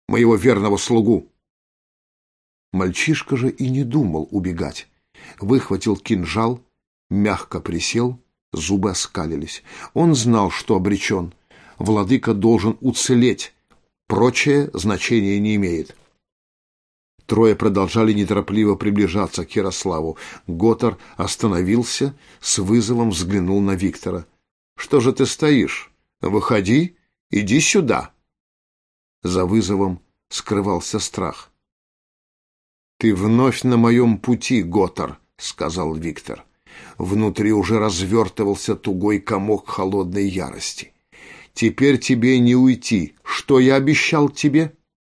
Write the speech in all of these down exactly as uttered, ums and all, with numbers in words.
моего верного слугу!» Мальчишка же и не думал убегать. Выхватил кинжал, мягко присел, зубы оскалились. Он знал, что обречен. Владыка должен уцелеть. Прочее значения не имеет. Трое продолжали неторопливо приближаться к Ярославу. Готар остановился, с вызовом взглянул на Виктора. «Что же ты стоишь? Выходи, иди сюда!» За вызовом скрывался страх. «Ты вновь на моем пути, Готар», — сказал Виктор. Внутри уже развертывался тугой комок холодной ярости. «Теперь тебе не уйти. Что я обещал тебе?»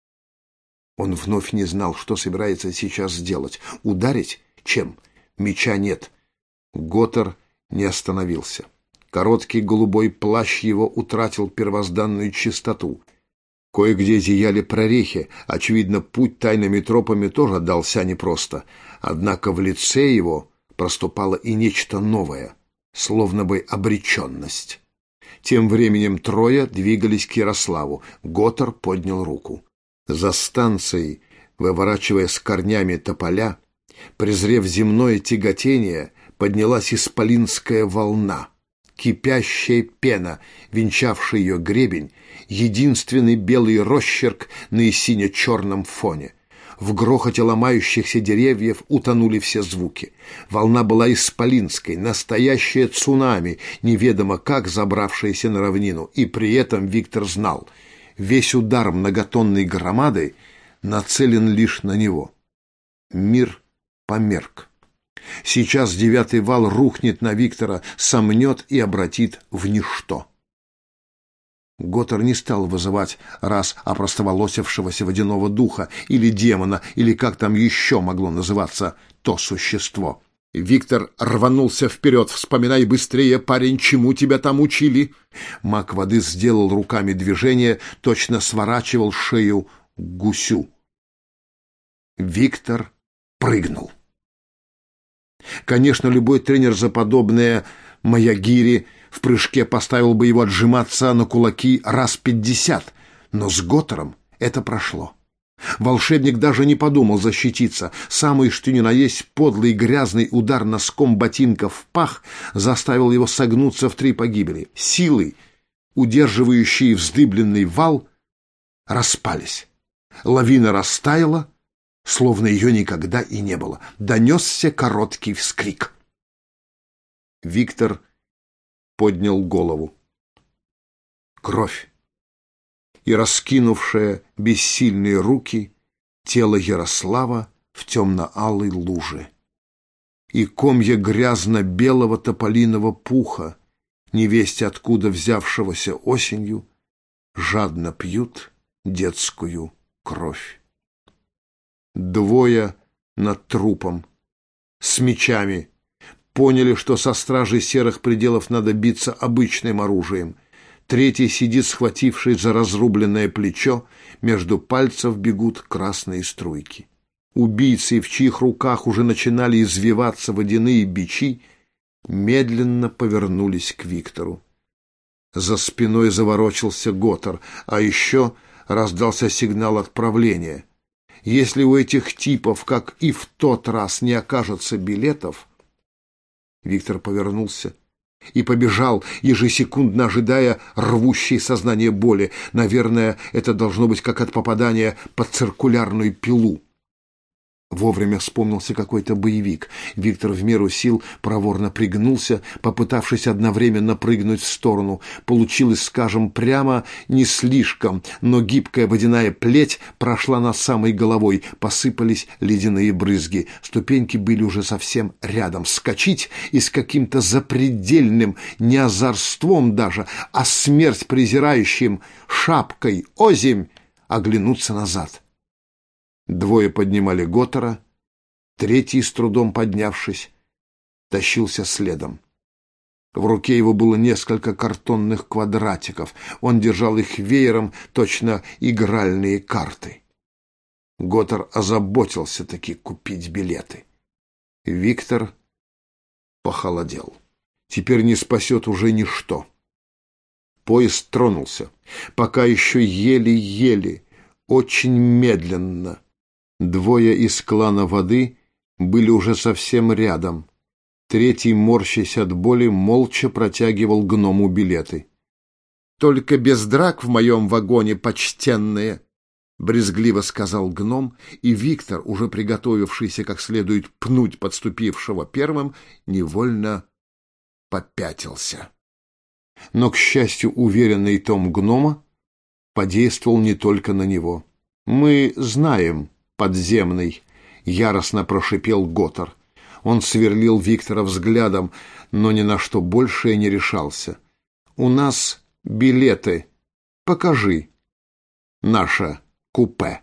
Он вновь не знал, что собирается сейчас сделать. Ударить? Чем? Меча нет. Готар не остановился. Короткий голубой плащ его утратил первозданную чистоту. Кое-где зияли прорехи. Очевидно, путь тайными тропами тоже дался непросто. Однако в лице его проступало и нечто новое, словно бы обреченность. Тем временем трое двигались к Ярославу. Готар поднял руку. За станцией, выворачивая с корнями тополя, презрев земное тяготение, поднялась исполинская волна. Кипящая пена, венчавшая ее гребень, единственный белый росчерк на сине-черном фоне. В грохоте ломающихся деревьев утонули все звуки. Волна была исполинской, настоящее цунами, неведомо как забравшееся на равнину. И при этом Виктор знал — весь удар многотонной громады нацелен лишь на него. Мир померк. Сейчас девятый вал рухнет на Виктора, сомнет и обратит в ничто. Готар не стал вызывать раз опростоволосившегося водяного духа или демона, или как там еще могло называться то существо. Виктор рванулся вперед. «Вспоминай быстрее, парень, чему тебя там учили!» Маг воды сделал руками движение, точно сворачивал шею гусю. Виктор прыгнул. Конечно, любой тренер за подобное маягири в прыжке поставил бы его отжиматься на кулаки раз пятьдесят, но с Готаром это прошло. Волшебник даже не подумал защититься. Самый что ни на есть подлый грязный удар носком ботинка в пах заставил его согнуться в три погибели. Силы, удерживающие вздыбленный вал, распались. Лавина растаяла, словно ее никогда и не было. Донесся короткий вскрик. Виктор поднял голову. Кровь. И раскинувшее бессильные руки тело Ярослава в темно-алой луже. И комья грязно-белого тополиного пуха, невесть откуда взявшегося осенью, жадно пьют детскую кровь. Двое над трупом, с мечами, поняли, что со стражей серых пределов надо биться обычным оружием. Третий сидит, схвативший за разрубленное плечо, между пальцев бегут красные струйки. Убийцы, в чьих руках уже начинали извиваться водяные бичи, медленно повернулись к Виктору. За спиной заворочился Готар, а еще раздался сигнал отправления. Если у этих типов, как и в тот раз, не окажется билетов... Виктор повернулся и побежал, ежесекундно ожидая рвущей сознание боли. Наверное, это должно быть как от попадания под циркулярную пилу. Вовремя вспомнился какой-то боевик. Виктор в меру сил проворно пригнулся, попытавшись одновременно прыгнуть в сторону. Получилось, скажем, прямо не слишком, но гибкая водяная плеть прошла над самой головой, посыпались ледяные брызги. Ступеньки были уже совсем рядом. Скочить и с каким-то запредельным, не озорством даже, а смерть презирающим шапкой озимь оглянуться назад. Двое поднимали Готара, третий, с трудом поднявшись, тащился следом. В руке его было несколько картонных квадратиков. Он держал их веером, точно игральные карты. Готар озаботился таки купить билеты. Виктор похолодел. Теперь не спасет уже ничто. Поезд тронулся. Пока еще еле-еле, очень медленно. Двое из клана воды были уже совсем рядом. Третий, морщась от боли, молча протягивал гному билеты. «Только без драк в моем вагоне, почтенные!» — брезгливо сказал гном, и Виктор, уже приготовившийся как следует пнуть подступившего первым, невольно попятился. Но, к счастью, уверенный том гнома подействовал не только на него. «Мы знаем, подземный!» — яростно прошипел Готар. Он сверлил Виктора взглядом, но ни на что большее не решался. «У нас билеты. Покажи наше купе».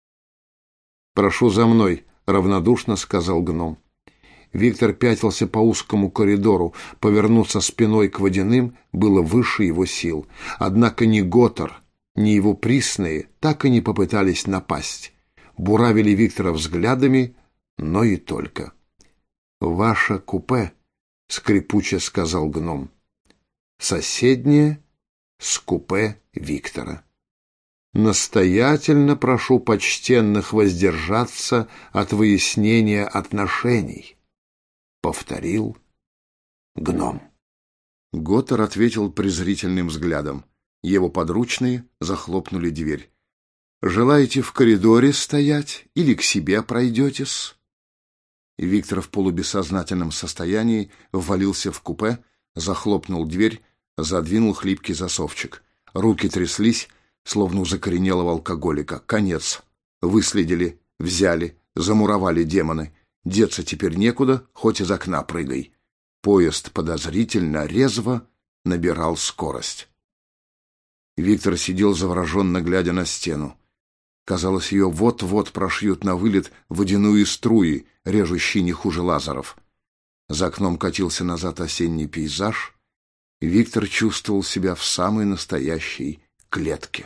«Прошу за мной», — равнодушно сказал гном. Виктор пятился по узкому коридору. Повернуться спиной к водяным было выше его сил. Однако ни Готар, ни его присные так и не попытались напасть. Буравили Виктора взглядами, но и только. «Ваше купе», — скрипуче сказал гном. «Соседнее с купе Виктора. Настоятельно прошу почтенных воздержаться от выяснения отношений», — повторил гном. Готар ответил презрительным взглядом. Его подручные захлопнули дверь. «Желаете в коридоре стоять или к себе пройдетесь?» Виктор в полубессознательном состоянии ввалился в купе, захлопнул дверь, задвинул хлипкий засовчик. Руки тряслись, словно у закоренелого алкоголика. Конец. Выследили, взяли, замуровали демоны. Деться теперь некуда, хоть из окна прыгай. Поезд подозрительно, резво набирал скорость. Виктор сидел завороженно, глядя на стену. Казалось, ее вот-вот прошьют на вылет водяные струи, режущие не хуже лазеров. За окном катился назад осенний пейзаж. Виктор чувствовал себя в самой настоящей клетке.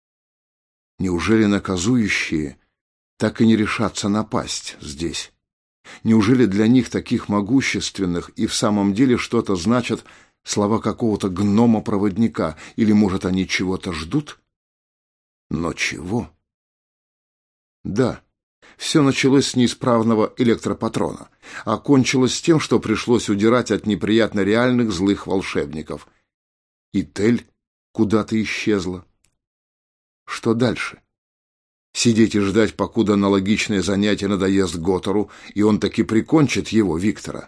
Неужели наказующие так и не решатся напасть здесь? Неужели для них, таких могущественных, и в самом деле что-то значат слова какого-то гнома-проводника? Или, может, они чего-то ждут? Но чего? Да, все началось с неисправного электропатрона, а кончилось тем, что пришлось удирать от неприятно реальных злых волшебников. И Тель куда-то исчезла. Что дальше? Сидеть и ждать, покуда аналогичное занятие надоест Готару, и он таки прикончит его, Виктора.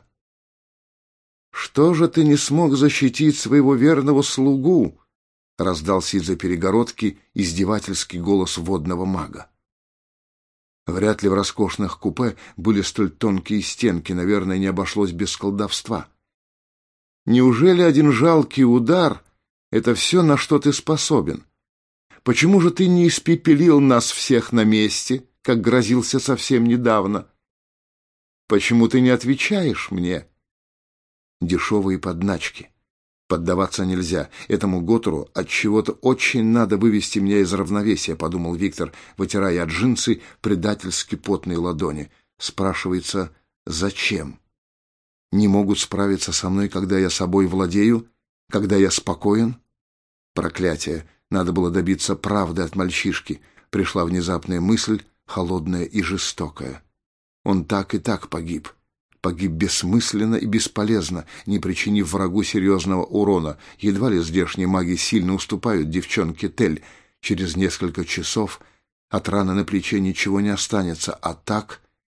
«Что же ты не смог защитить своего верного слугу?» — раздался из-за перегородки издевательский голос водного мага. Вряд ли в роскошных купе были столь тонкие стенки, наверное, не обошлось без колдовства. Неужели один жалкий удар — это все, на что ты способен? Почему же ты не испепелил нас всех на месте, как грозился совсем недавно? Почему ты не отвечаешь мне? Дешевые подначки. Поддаваться нельзя. Этому Готару от чего-то очень надо вывести меня из равновесия, подумал Виктор, вытирая от джинсы предательски потные ладони. Спрашивается, зачем? Не могут справиться со мной, когда я собой владею, когда я спокоен? Проклятие! Надо было добиться правды от мальчишки. Пришла внезапная мысль, холодная и жестокая. Он так и так погиб. Погиб бессмысленно и бесполезно, не причинив врагу серьезного урона. Едва ли здешние маги сильно уступают девчонке Тель. Через несколько часов от раны на плече ничего не останется, а так